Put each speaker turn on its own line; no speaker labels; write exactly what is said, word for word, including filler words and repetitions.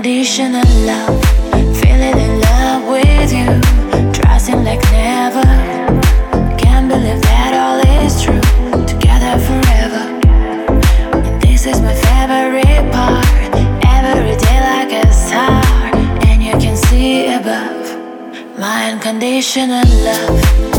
unconditional love. Feeling in love with you, trusting like never. Can't believe that all is true, together forever. And this is my favorite part, every day like a star. And you can see above my unconditional love.